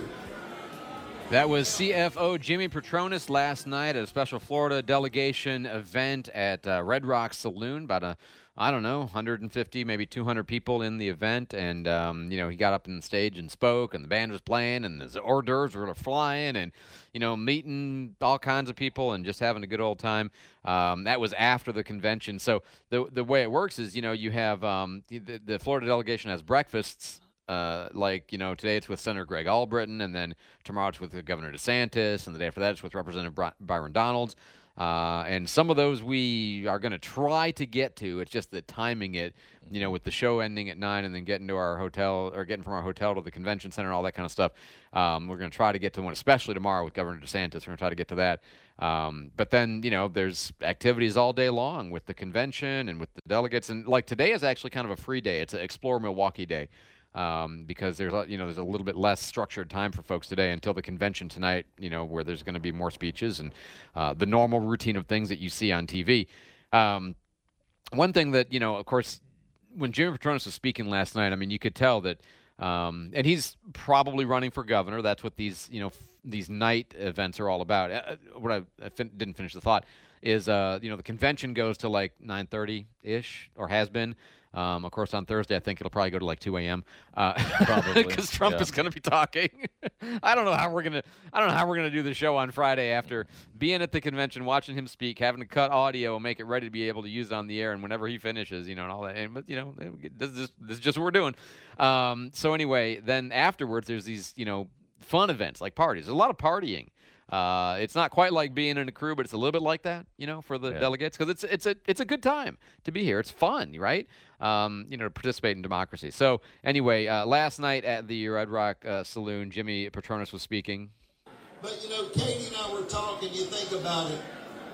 That was C F O Jimmy Petronas last night at a special Florida delegation event at uh, Red Rock Saloon. About a, I don't know, one hundred fifty, maybe two hundred people in the event. And, um, you know, he got up on the stage and spoke, and the band was playing, and the hors d'oeuvres were flying, and, you know, meeting all kinds of people and just having a good old time. Um, that was after the convention. So the the way it works is, you know, you have um, the, the Florida delegation has breakfasts. Uh, like, you know, today it's with Senator Greg Albritton, and then tomorrow it's with Governor DeSantis, and the day after that it's with Representative Bri- Byron Donalds. Uh, and some of those we are going to try to get to. It's just that timing it, you know, with the show ending at nine and then getting to our hotel, or getting from our hotel to the convention center and all that kind of stuff. Um, we're going to try to get to one, especially tomorrow with Governor DeSantis. We're going to try to get to that. Um, but then, you know, there's activities all day long with the convention and with the delegates. And like today is actually kind of a free day. It's an Explore Milwaukee Day. Um, because there's a- you know there's a little bit less structured time for folks today until the convention tonight, you know, where there's going to be more speeches and uh, the normal routine of things that you see on T V. Um, one thing that, you know, of course, when Jimmy Petronas was speaking last night, I mean, you could tell that, um, and he's probably running for governor. That's what these, you know, f- these night events are all about. Uh, what I, I fin- didn't finish the thought is, uh, you know, the convention goes to like nine thirty-ish, or has been. Um, of course, on Thursday, I think it'll probably go to like two a.m. Uh, Probably, because Trump yeah. is going to be talking. I don't know how we're gonna. I don't know how we're gonna do the show on Friday after being at the convention, watching him speak, having to cut audio and make it ready to be able to use it on the air, and whenever he finishes, you know, and all that. And, but you know, this is this is just what we're doing. Um, so anyway, then afterwards, there's these, you know, fun events like parties. There's a lot of partying. Uh, it's not quite like being in a crew, but it's a little bit like that, you know, for the Yeah. delegates, because it's it's a it's a good time to be here. It's fun, right? Um, you know, to participate in democracy. So anyway, uh, last night at the Red Rock uh, Saloon, Jimmy Petronas was speaking. But, you know, Katie and I were talking, you think about it.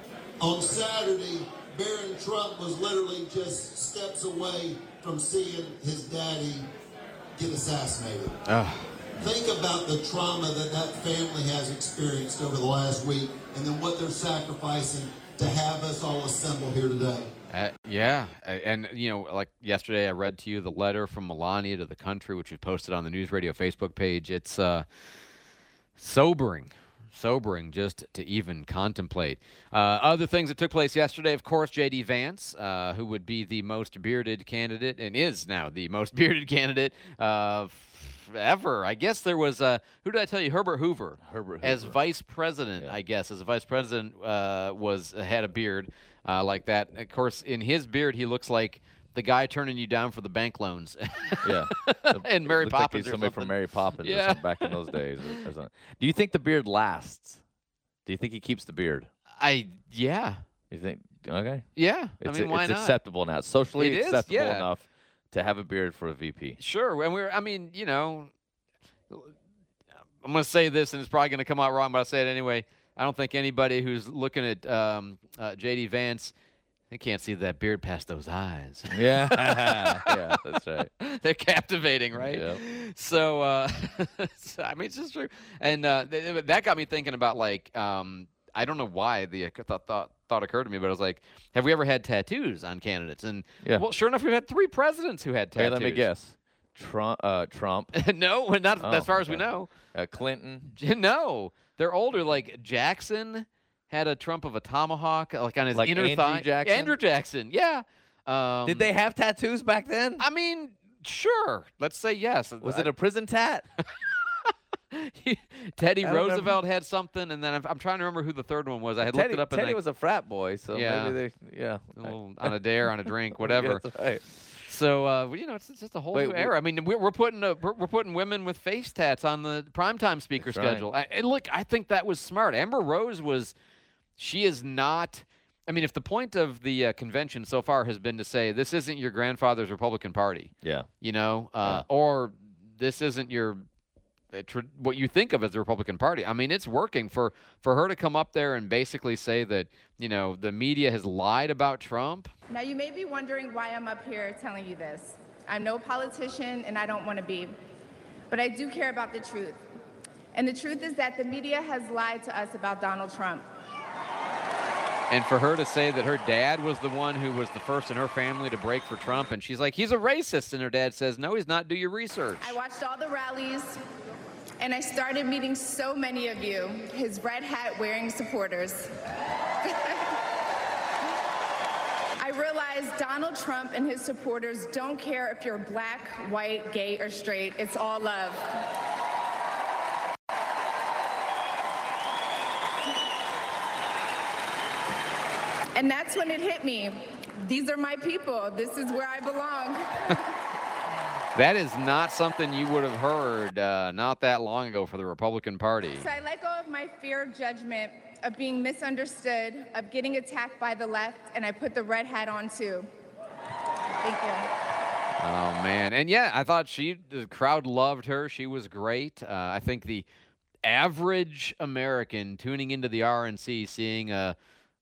On Saturday, Barron Trump was literally just steps away from seeing his daddy get assassinated. Think about the trauma that that family has experienced over the last week, and then what they're sacrificing to have us all assemble here today. Uh, yeah, a- and you know, like yesterday, I read to you the letter from Melania to the country, which we posted on the News Radio Facebook page. It's uh, sobering, sobering just to even contemplate. Uh, other things that took place yesterday, of course, J D Vance, uh, who would be the most bearded candidate and is now the most bearded candidate uh, ever. I guess there was uh, who did I tell you? Herbert Hoover, Herbert as Hoover. vice president. I guess as a vice president uh, was had a beard. Uh, like that. Of course, in his beard, he looks like the guy turning you down for the bank loans. Yeah. And Mary Looked like Poppins he's or somebody from something. Mary Poppins or Yeah. something back in those days. or- or something. Do you think the beard lasts? Do you think he keeps the beard? I yeah. You think okay? Yeah. I It's, mean, why it's not? acceptable now. It's socially It is, acceptable yeah. enough to have a beard for a V P. Sure. And we're, I mean, you know, I'm going to say this, and it's probably going to come out wrong, but I'll say it anyway. I don't think anybody who's looking at um, uh, J D Vance, they can't see that beard past those eyes. Yeah. Yeah, that's right. They're captivating, right? Yep. So, uh, so, I mean, it's just true. And uh, th- that got me thinking about, like, um, I don't know why the thought, thought thought occurred to me, but I was like, have we ever had tattoos on candidates? And, Yeah. well, sure enough, we've had three presidents who had tattoos. Hey, let me guess. Trump. Uh, Trump. No, we're not Oh, as far as we okay. know. Uh, Clinton. No, they're older. Like Jackson had a Trump of a tomahawk, like on his Like inner Andrew thigh. Jackson? Andrew Jackson, yeah. Um, Did they have tattoos back then? I mean, sure. Let's say yes. Was it a prison tat? Teddy I don't remember. Roosevelt had something, and then I'm, I'm trying to remember who the third one was. I had Teddy, looked it up. Teddy and I, was a frat boy, so Yeah. maybe they, yeah. a little on a dare, on a drink, whatever. That's right. So uh, well, you know, it's, it's just a whole Wait, new wh- era. I mean, we're, we're putting a, we're, we're putting women with face tats on the primetime speaker That's right. schedule. I, and look, I think that was smart. Amber Rose was, she is not. I mean, if the point of the uh, convention so far has been to say this isn't your grandfather's Republican Party, Yeah. you know, uh, or this isn't your what you think of as the Republican Party. I mean, it's working for for her to come up there and basically say that, you know, the media has lied about Trump. Now, you may be wondering why I'm up here telling you this. I'm no politician, and I don't want to be. But I do care about the truth. And the truth is that the media has lied to us about Donald Trump. And for her to say that her dad was the one who was the first in her family to break for Trump, and she's like, he's a racist, and her dad says, no, he's not. Do your research. I watched all the rallies, and I started meeting so many of you, his red hat wearing supporters. I realized Donald Trump and his supporters don't care if you're black, white, gay, or straight. It's all love. And that's when it hit me. These are my people. This is where I belong. That is not something you would have heard uh, not that long ago for the Republican Party. So I let go of my fear of judgment, of being misunderstood, of getting attacked by the left, and I put the red hat on too. Thank you. Oh, man. And yeah, I thought she, the crowd loved her. She was great. Uh, I think the average American tuning into the R N C, seeing a,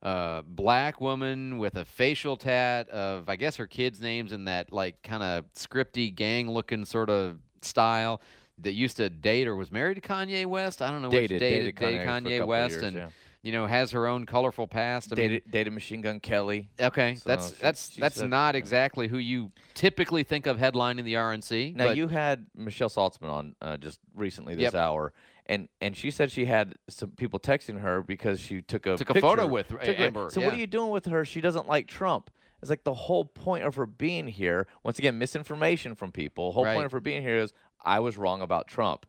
a black woman with a facial tat of, I guess, her kids' names in that, like, kind of scripty, gang-looking sort of style that used to date or was married to Kanye West. I don't know. Dated, which dated, dated, dated dated Kanye, Kanye West years, and, yeah. you know, has her own colorful past. I dated, mean, dated Machine Gun Kelly. Okay, So that's she- that's she that's said- not exactly who you typically think of headlining the R N C. Now, but you had Michelle Saltzman on uh, just recently this Yep. hour, and and she said she had some people texting her because she took a Took a picture- photo with took A- a- Amber, So what yeah. are you doing with her? She doesn't like Trump. It's like the whole point of her being here. Once again, misinformation from people. Whole Right. point of her being here is I was wrong about Trump,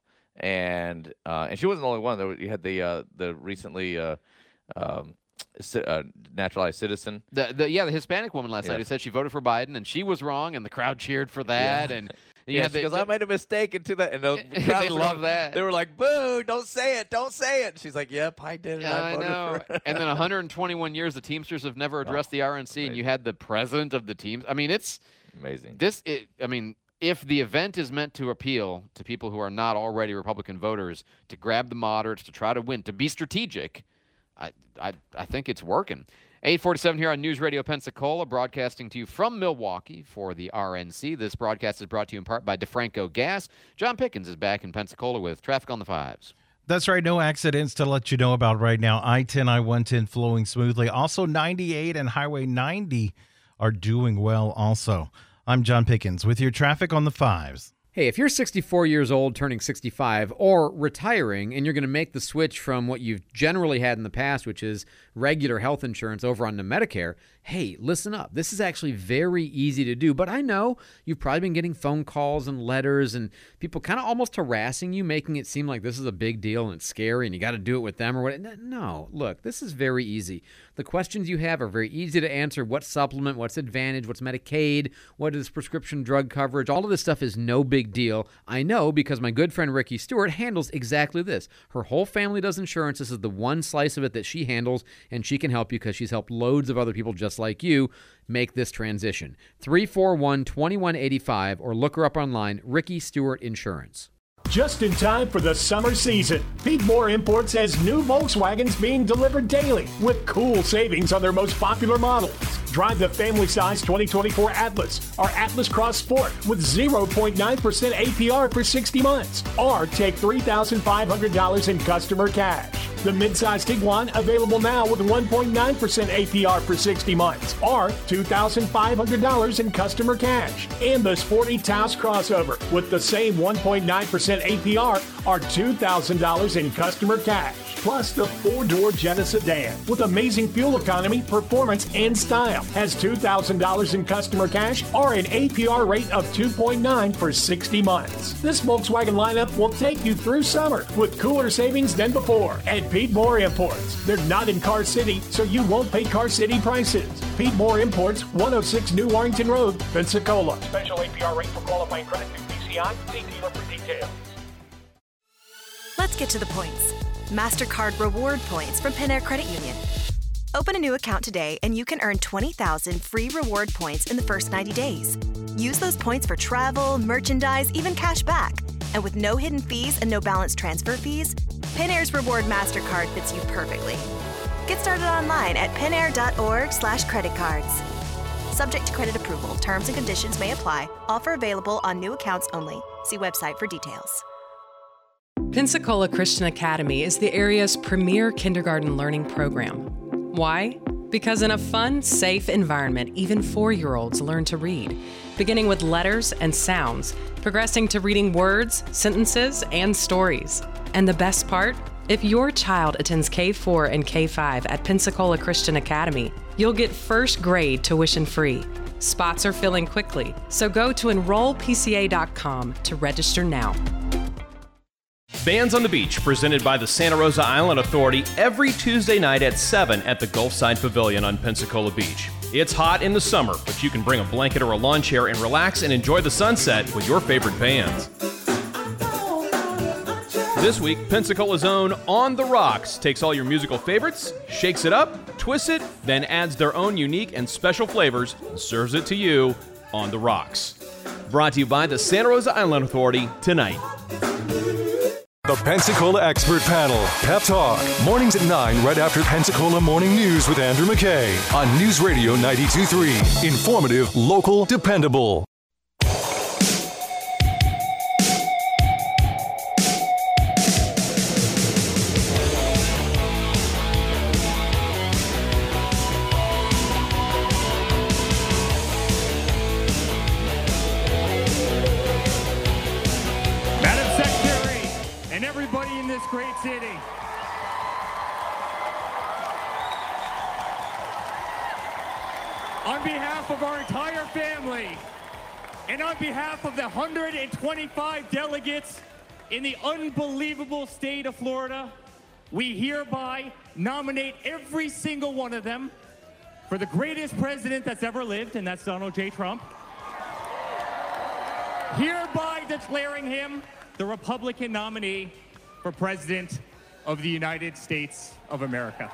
and uh, and she wasn't the only one. There was- You had the uh, the recently uh, um, ci- uh, naturalized citizen. the, the yeah, the Hispanic woman last night Yeah. who said she voted for Biden and she was wrong, and the crowd cheered for that. Yeah. And you Yeah, had the, because I made a mistake into that, and the They crowd was love going- that. They were like, "Boo! Don't say it! Don't say it!" She's like, "Yep, I did it. Yeah, I voted know. for it." And then one hundred twenty-one years, the Teamsters have never addressed the R N C, and you had the president of the team. I mean, it's amazing. This, it, I mean, if the event is meant to appeal to people who are not already Republican voters, to grab the moderates, to try to win, to be strategic, I, I, I think it's working. eight forty-seven here on News Radio Pensacola, broadcasting to you from Milwaukee for the R N C. This broadcast is brought to you in part by DeFranco Gas. John Pickens is back in Pensacola with traffic on the fives. That's right. No accidents to let you know about right now. I ten, I one ten flowing smoothly. Also, ninety-eight and Highway ninety are doing well also. I'm John Pickens with your traffic on the fives. Hey, if you're sixty-four years old, turning sixty-five, or retiring, and you're going to make the switch from what you've generally had in the past, which is regular health insurance, over onto Medicare, hey, listen up. This is actually very easy to do. But I know you've probably been getting phone calls and letters and people kind of almost harassing you, making it seem like this is a big deal and it's scary and you got to do it with them or what. No, look, this is very easy. The questions you have are very easy to answer. What supplement, what's Advantage, what's Medicaid, what is prescription drug coverage? All of this stuff is no big deal. I know because my good friend Ricky Stewart handles exactly this. Her whole family does insurance. This is the one slice of it that she handles, and she can help you because she's helped loads of other people just like you make this transition. three four one, two one eight five or look her up online, Ricky Stewart Insurance. Just in time for the summer season, Pete Moore Imports has new Volkswagens being delivered daily with cool savings on their most popular models. Drive the family-size twenty twenty-four Atlas or Atlas Cross Sport with zero point nine percent A P R for sixty months, or take three thousand five hundred dollars in customer cash. The midsize Tiguan available now with one point nine percent A P R for sixty months, or two thousand five hundred dollars in customer cash. And the sporty Taos crossover with the same one point nine percent A P R, or two thousand dollars in customer cash. Plus the four-door Jetta sedan with amazing fuel economy, performance, and style has two thousand dollars in customer cash or an A P R rate of two point nine for sixty months. This Volkswagen lineup will take you through summer with cooler savings than before at Pete Moore Imports. They're not in Car City, so you won't pay Car City prices. Pete Moore Imports, one oh six New Warrington Road, Pensacola. Special A P R rate for qualifying credit through P C I. See dealer for details. Let's get to the points. MasterCard reward points from Panair Credit Union. Open a new account today and you can earn twenty thousand free reward points in the first ninety days. Use those points for travel, merchandise, even cash back. And with no hidden fees and no balance transfer fees, Panair's Reward MasterCard fits you perfectly. Get started online at panair.org slash credit cards. Subject to credit approval. Terms and conditions may apply. Offer available on new accounts only. See website for details. Pensacola Christian Academy is the area's premier kindergarten learning program. Why? Because in a fun, safe environment, even four-year-olds learn to read, beginning with letters and sounds, progressing to reading words, sentences, and stories. And the best part? If your child attends K four and K five at Pensacola Christian Academy, you'll get first grade tuition free. Spots are filling quickly, so go to enroll p c a dot com to register now. Bands on the Beach, presented by the Santa Rosa Island Authority every Tuesday night at seven at the Gulfside Pavilion on Pensacola Beach. It's hot in the summer, but you can bring a blanket or a lawn chair and relax and enjoy the sunset with your favorite bands. This week, Pensacola's own On the Rocks takes all your musical favorites, shakes it up, twists it, then adds their own unique and special flavors and serves it to you on the rocks. Brought to you by the Santa Rosa Island Authority tonight. The Pensacola Expert Panel, Pep Talk, mornings at nine right after Pensacola Morning News with Andrew McKay on News Radio ninety-two point three. Informative, local, dependable. Great city. On behalf of our entire family and on behalf of the one hundred twenty-five delegates in the unbelievable state of Florida, we hereby nominate every single one of them for the greatest president that's ever lived, and that's Donald J. Trump. Hereby declaring him the Republican nominee for President of the United States of America.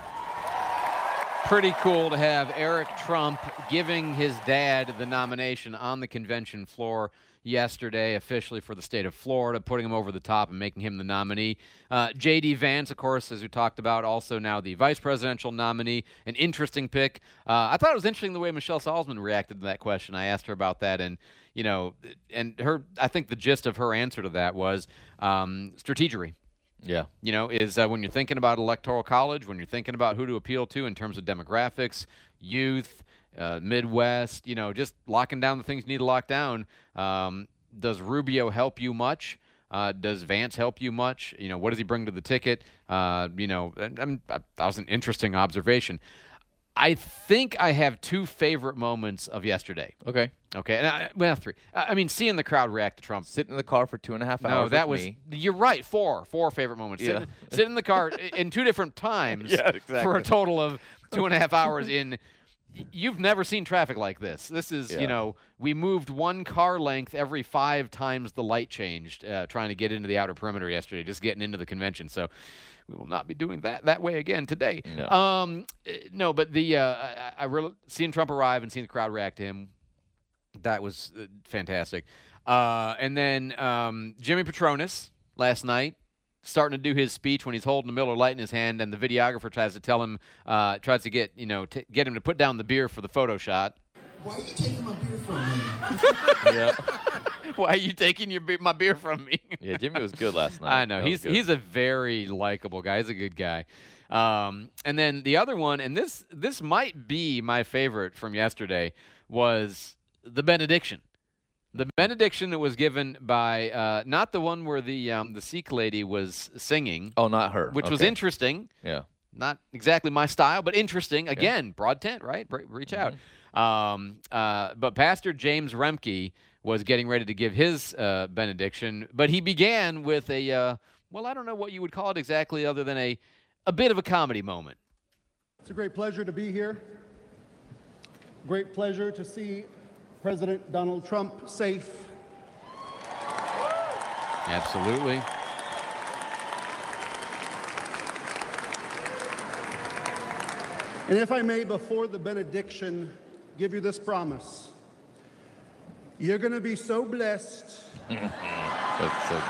Pretty cool to have Eric Trump giving his dad the nomination on the convention floor yesterday, officially for the state of Florida, putting him over the top and making him the nominee. Uh, J D. Vance, of course, as we talked about, also now the vice presidential nominee. An interesting pick. Uh, I thought it was interesting the way Michelle Salzman reacted to that question. I asked her about that, and you know, and her. I think the gist of her answer to that was um, strategery. Yeah. You know, is uh, when you're thinking about electoral college, when you're thinking about who to appeal to in terms of demographics, youth, uh, Midwest, you know, just locking down the things you need to lock down. Um, does Rubio help you much? Uh, does Vance help you much? You know, what does he bring to the ticket? Uh, you know, and, and, that was an interesting observation. I think I have two favorite moments of yesterday. Okay. Okay. And I, well, three. I mean, seeing the crowd react to Trump. Sitting in the car for two and a half hours. No, that with was, me. You're right. Four. Four favorite moments. Yeah. Sitting, sitting in the car in two different times Yeah, exactly. for a total of two and a half hours in. You've never seen traffic like this. This is, Yeah. you know, we moved one car length every five times the light changed uh, trying to get into the outer perimeter yesterday, just getting into the convention. So we will not be doing that that way again today. No, um, no but the uh, I, I really seeing Trump arrive and seeing the crowd react to him, that was uh, fantastic. Uh, and then um, Jimmy Petronas last night, starting to do his speech when he's holding a Miller Lite in his hand, and the videographer tries to tell him, uh, tries to get you know t- get him to put down the beer for the photo shot. Why are you taking my beer from me? Yeah. Why are you taking your be- my beer from me? Yeah, Jimmy was good last night. I know. That was He's good. he's a very likable guy. He's a good guy. Um, and then the other one, and this this might be my favorite from yesterday, was the benediction. The benediction that was given by uh, not the one where the um, the Sikh lady was singing. Oh, not her. Which was Okay. interesting. Yeah. Not exactly my style, but interesting. Again, broad tent, right? Bre- Reach out. Um, uh, but Pastor James Remke was getting ready to give his uh, benediction, but he began with a, uh, well, I don't know what you would call it exactly other than a, a bit of a comedy moment. It's a great pleasure to be here. Great pleasure to see President Donald Trump safe. Absolutely. And if I may, before the benediction, give you this promise. You're going to be so blessed That's so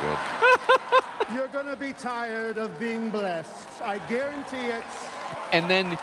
good. You're going to be tired of being blessed. I guarantee it. And then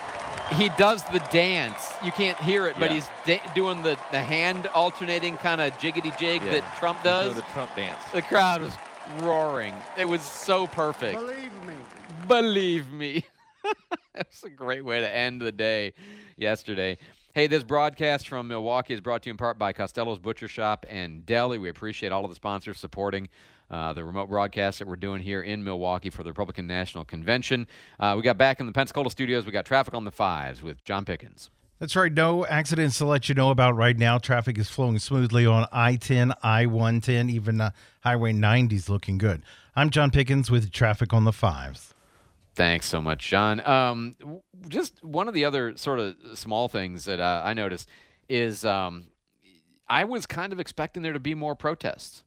he does the dance. You can't hear it, but Yeah. he's da- doing the, the hand alternating kind of jiggity jig Yeah. that Trump He's does. doing the Trump dance. The crowd was roaring. It was so perfect. Believe me. Believe me. That's a great way to end the day yesterday. Hey, this broadcast from Milwaukee is brought to you in part by Costello's Butcher Shop and Deli. We appreciate all of the sponsors supporting uh, the remote broadcast that we're doing here in Milwaukee for the Republican National Convention. Uh, we got back in the Pensacola studios. We got Traffic on the Fives with John Pickens. That's right. No accidents to let you know about right now. Traffic is flowing smoothly on I ten, I one ten, even uh, Highway ninety is looking good. I'm John Pickens with Traffic on the Fives. Thanks so much, John. Um, w- just one of the other sort of small things that uh, I noticed is um, I was kind of expecting there to be more protests.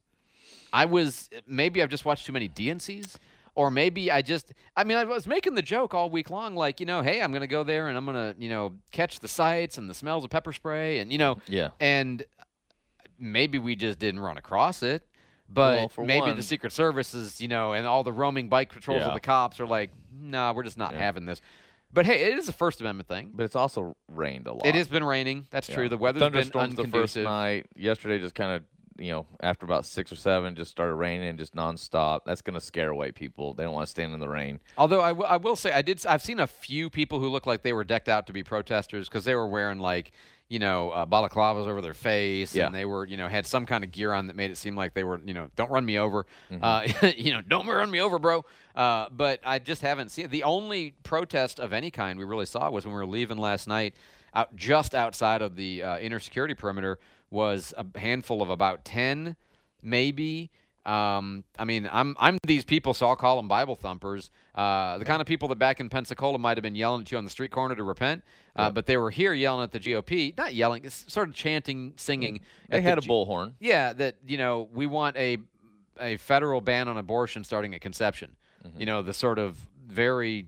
I was maybe I've just watched too many D N Cs, or maybe I just I mean I was making the joke all week long, like you know, hey, I'm going to go there and I'm going to you know catch the sights and the smells of pepper spray, and you know, Yeah. and maybe we just didn't run across it. But Well, for maybe one- the Secret Service is, you know, and all the roaming bike patrols Yeah. of the cops are like, nah, we're just not Yeah. having this. But hey, it is a First Amendment thing. But it's also rained a lot. It has been raining. That's Yeah. true. The weather's been Thunderstorms the first unconducive. night. Yesterday just kind of, you know, after about six or seven, just started raining just nonstop. That's going to scare away people. They don't want to stand in the rain. Although I, w- I will say, I did. I've seen a few people who look like they were decked out to be protesters because they were wearing like, you know, uh, balaclavas over their face, Yeah. and they were, you know, had some kind of gear on that made it seem like they were, you know, don't run me over, Mhm. uh, you know, don't run me over, bro. Uh, but I just haven't seen the only protest of any kind we really saw was when we were leaving last night, out just outside of the uh, inner security perimeter was a handful of about ten, maybe. Um, I mean, I'm I'm these people, so I'll call them Bible thumpers. Uh, the kind of people that back in Pensacola might have been yelling at you on the street corner to repent, uh, but they were here yelling at the G O P, not yelling, it's sort of chanting, singing. They at the had a G- bullhorn. Yeah, that you know we want a a federal ban on abortion starting at conception. Mm-hmm. You know, the sort of very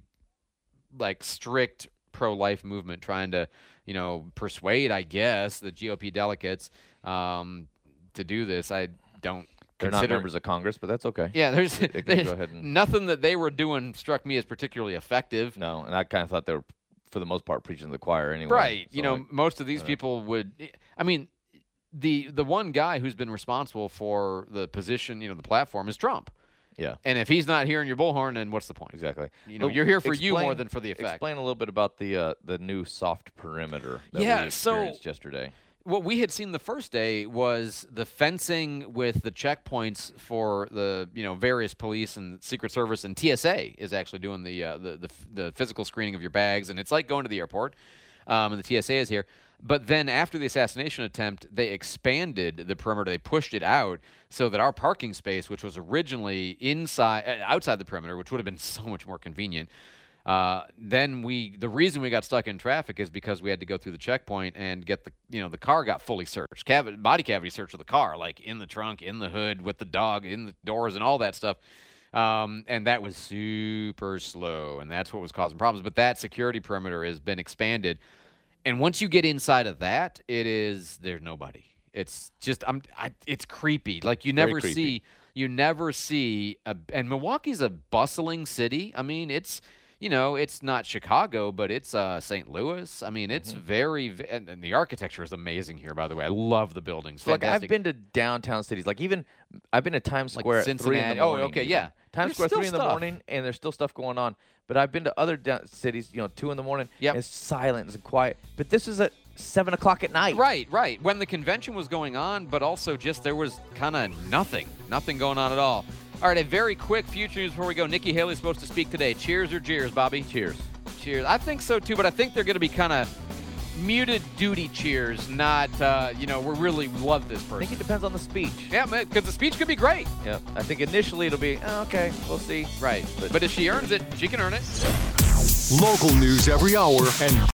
like strict pro-life movement trying to you know persuade, I guess, the G O P delegates um, to do this. I don't. They're not consider- members of Congress, but that's okay. Yeah, there's, They can there's go ahead and nothing that they were doing struck me as particularly effective. no, and I kind of thought they were, for the most part, preaching to the choir anyway. Right. So, You know, like, most of these uh, people would. I mean, the the one guy who's been responsible for the position, you know, the platform is Trump. Yeah. And if he's not hearing your bullhorn, then what's the point? Exactly. You know, But you're here for you more explain- than for the effect. Explain a little bit about the uh, the new soft perimeter that Yeah, we so- experienced yesterday. What we had seen the first day was the fencing with the checkpoints for the you know various police and Secret Service, and T S A is actually doing the uh, the, the the physical screening of your bags, and it's like going to the airport. Um, and the T S A is here. But then after the assassination attempt, they expanded the perimeter. They pushed it out so that our parking space, which was originally inside uh, outside the perimeter, which would have been so much more convenient. Uh, then we, the reason we got stuck in traffic is because we had to go through the checkpoint and get the, you know, the car got fully searched, Cavi- body cavity search of the car, like in the trunk, in the hood, with the dog, in the doors, and all that stuff. Um, and that was super slow, and that's what was causing problems. But that security perimeter has been expanded, and once you get inside of that, it is there's nobody. It's just I'm, I, it's creepy. Like you Very never creepy. see, you never see, a, and Milwaukee's a bustling city. I mean, it's. You know, it's not Chicago, but it's uh, Saint Louis. I mean, it's Mm-hmm. very, v- and, and the architecture is amazing here, by the way. I love the buildings. Like I've Fantastic. been to downtown cities, like even I've been to Times Like Square at three in Cincinnati. the Oh, morning. okay, even. yeah. Times There's Square still three in the stuff. morning, and there's still stuff going on. But I've been to other down cities, you know, two in the morning. Yep. And it's silent, it's quiet. But this is at seven o'clock at night. Right, right. When the convention was going on, but also just there was kind of nothing, nothing going on at all. All right, a very quick future news before we go. Nikki Haley's supposed to speak today. Cheers or jeers, Bobby? Cheers. Cheers. I think so too, but I think they're going to be kind of muted duty cheers, not, uh, you know, we really love this I person. think it depends on the speech. Yeah, because the speech could be great. Yeah. I think initially it'll be oh, okay. We'll see. Right. But- But if she earns it, she can earn it. Local news every hour and